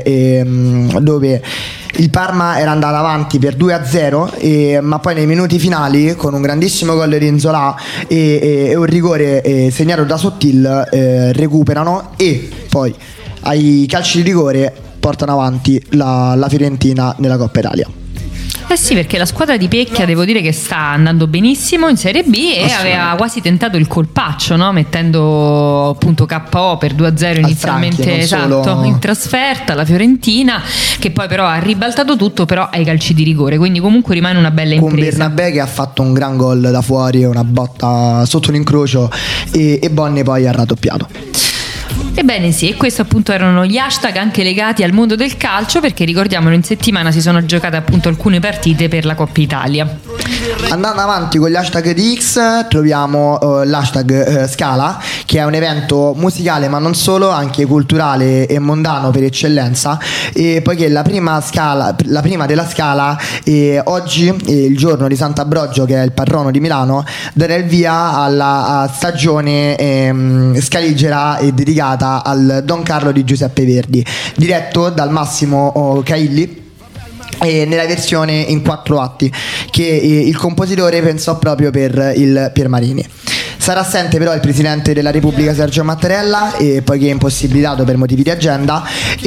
il Parma era andato avanti per 2-0, ma poi nei minuti finali, con un grandissimo gol di Nzola e un rigore segnato da Sottil, recuperano e poi ai calci di rigore portano avanti la Fiorentina nella Coppa Italia. Eh sì, perché la squadra di Pecchia devo dire che sta andando benissimo in Serie B e aveva quasi tentato il colpaccio, no? Mettendo appunto KO per 2-0 inizialmente, Franchi, esatto, in trasferta alla Fiorentina, che poi però ha ribaltato tutto, però ai calci di rigore, quindi comunque rimane una bella impresa. Con Bernabé che ha fatto un gran gol da fuori, una botta sotto l'incrocio, e Bonni poi ha raddoppiato. Ebbene sì, e questo appunto erano gli hashtag anche legati al mondo del calcio, perché ricordiamolo, in settimana si sono giocate appunto alcune partite per la Coppa Italia. Andando avanti con gli hashtag di X, troviamo l'hashtag Scala, che è un evento musicale ma non solo, anche culturale e mondano per eccellenza, poiché la prima della Scala, oggi, il giorno di Sant'Ambrogio, che è il patrono di Milano, darà il via alla stagione scaligera e dedicata al Don Carlo di Giuseppe Verdi, diretto dal Massimo Cailli, nella versione in 4 atti che il compositore pensò proprio per il Piermarini. Sarà assente però il Presidente della Repubblica Sergio Mattarella, poiché è impossibilitato per motivi di agenda,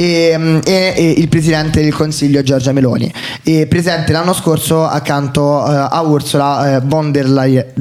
e il Presidente del Consiglio Giorgia Meloni, presente l'anno scorso accanto a Ursula von der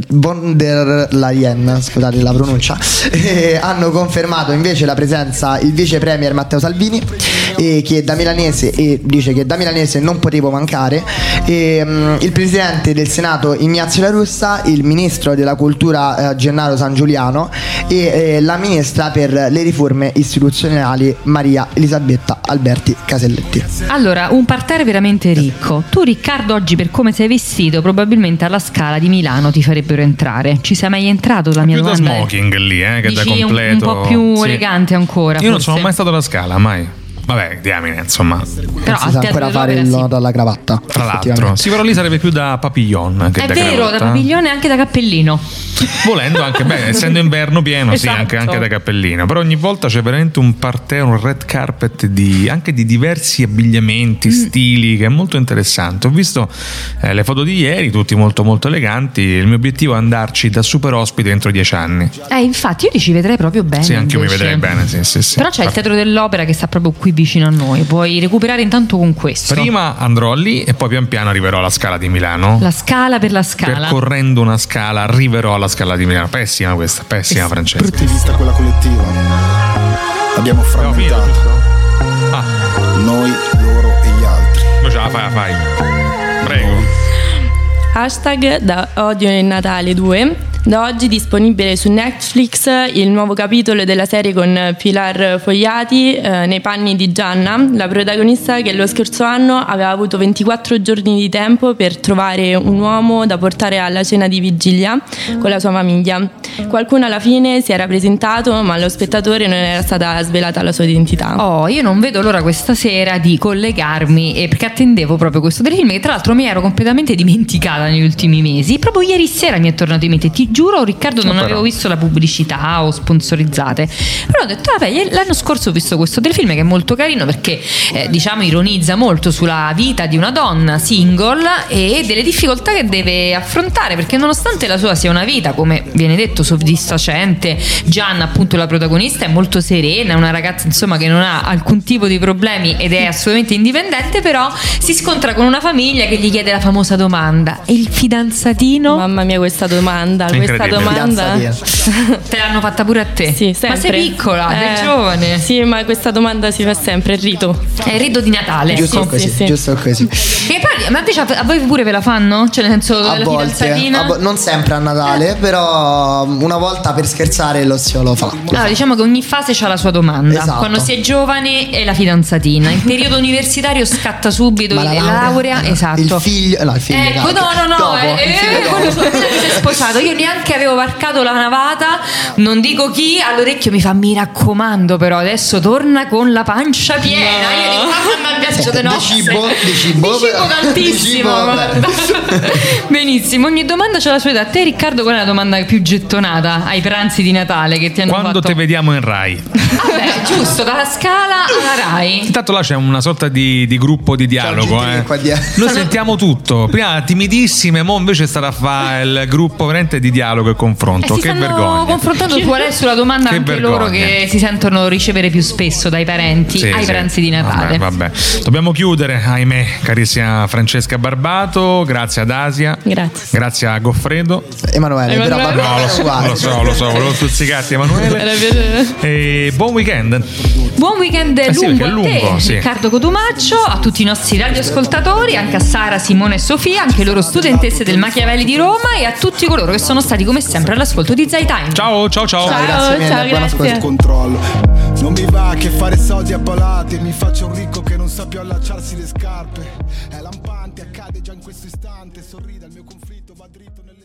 Leyen, scusate la pronuncia. Hanno confermato invece la presenza il Vice Premier Matteo Salvini, che da milanese dice che da milanese non potevo mancare, il Presidente del Senato Ignazio La Russa, il Ministro della Cultura Gennaro San Giuliano e la Ministra per le riforme istituzionali Maria Elisabetta Alberti Caselletti. Allora, un parterre veramente ricco. Tu, Riccardo, oggi per come sei vestito probabilmente alla Scala di Milano ti farebbero entrare. Ci sei mai entrato? La mia più domanda da smoking lì, che dici da completo un po' più elegante ancora. Io non forse. sono mai stato alla Scala, mai. Vabbè, diamine, insomma. Però si sa ancora fare il nodo alla cravatta. Tra l'altro, sì, però lì sarebbe più da papillon che è da vero, cravatta. da papiglione e anche da cappellino. Volendo anche, essendo inverno pieno, Esatto. sì, anche da cappellino. Però ogni volta c'è veramente un parterre, un red carpet anche di diversi abbigliamenti, stili, che è molto interessante. Ho visto le foto di ieri, tutti molto molto eleganti. Il mio obiettivo è andarci da super ospite entro 10 anni. Infatti io ti ci vedrei proprio bene. Sì, anche io mi invece. vedrei bene, sì. Però c'è il Teatro dell'Opera che sta proprio qui vicino a noi. Puoi recuperare intanto con questo. Prima andrò lì e poi pian piano arriverò alla Scala di Milano. La Scala per la Scala. Percorrendo una scala arriverò alla Scala di Milano. Pessima questa, pessima Francesca. Di vista quella collettiva. Abbiamo frammentato. Noi, loro e gli altri. Ce la fai. Prego. Hashtag da Odio nel Natale 2. Da oggi disponibile su Netflix il nuovo capitolo della serie con Pilar Fogliati nei panni di Gianna, la protagonista che lo scorso anno aveva avuto 24 giorni di tempo per trovare un uomo da portare alla cena di vigilia con la sua famiglia. Qualcuno alla fine si era presentato, ma allo spettatore non era stata svelata la sua identità. Oh, io non vedo l'ora questa sera di collegarmi, perché attendevo proprio questo telefilm che tra l'altro mi ero completamente dimenticata negli ultimi mesi. Proprio ieri sera mi è tornato in mente, ti giuro Riccardo, non avevo visto la pubblicità o sponsorizzate, però ho detto vabbè, l'anno scorso ho visto questo telefilm che è molto carino perché diciamo ironizza molto sulla vita di una donna single e delle difficoltà che deve affrontare, perché nonostante la sua sia una vita, come viene detto, soddisfacente, Gianna appunto la protagonista è molto serena, è una ragazza insomma che non ha alcun tipo di problemi ed è assolutamente indipendente, però si scontra con una famiglia che gli chiede la famosa domanda: e il fidanzatino? Mamma mia, questa domanda te l'hanno fatta pure a te? Sì, sempre. Ma sei piccola, sei giovane. Sì, ma questa domanda si fa sempre, il rito. È il rito di Natale. Giusto così, giusto così. E poi, ma invece a voi pure ve la fanno? Cioè nel senso a la volte, fidanzatina? non sempre a Natale, però una volta per scherzare lo zio lo fa. Allora, diciamo che ogni fase ha la sua domanda. Esatto. Quando si è giovane è la fidanzatina, in periodo universitario scatta subito la laurea, esatto. Il figlio, no, il figlio. Ecco, no, quando si è sposato, io neanche avevo varcato la navata, non dico chi, all'orecchio mi fa: mi raccomando, però adesso torna con la pancia piena. Io dico: mamma mia, viaggio di nozze. Di cibo tantissimo. Benissimo, ogni domanda c'ha la sua età. Te Riccardo, qual è la domanda più gettonata ai pranzi di Natale che ti hanno fatto? Quando te vediamo in Rai? Vabbè, giusto, dalla Scala alla Rai. Intanto là c'è una sorta di gruppo di dialogo, Noi sentiamo tutto. Prima timidissime, mo invece starà a fare il gruppo veramente di dialogo e confronto. Che vergogna. Stanno confrontando sulla domanda che anche vergogna. Loro che si sentono ricevere più spesso dai parenti ai pranzi di Natale. Vabbè. Dobbiamo chiudere, ahimè, carissima Francesca Barbato. Grazie ad Asia. Grazie a Goffredo. Emanuele. Però lo so, volevo stuzzicarti Emanuele. E buon weekend. Buon weekend lungo, lungo a te, Riccardo Cotumaccio, a tutti i nostri radioascoltatori, anche a Sara, Simone e Sofia, anche loro studentesse del Machiavelli di Roma, e a tutti coloro che sono stati come sempre all'ascolto di Zai Time. Ciao. Grazie mille, buon ascolto. Controllo. Non mi va che fare soldi a palate, mi faccio un ricco che non sa più allacciarsi le scarpe. È lampante, accade già in questo istante, sorride al mio conflitto, va dritto nelle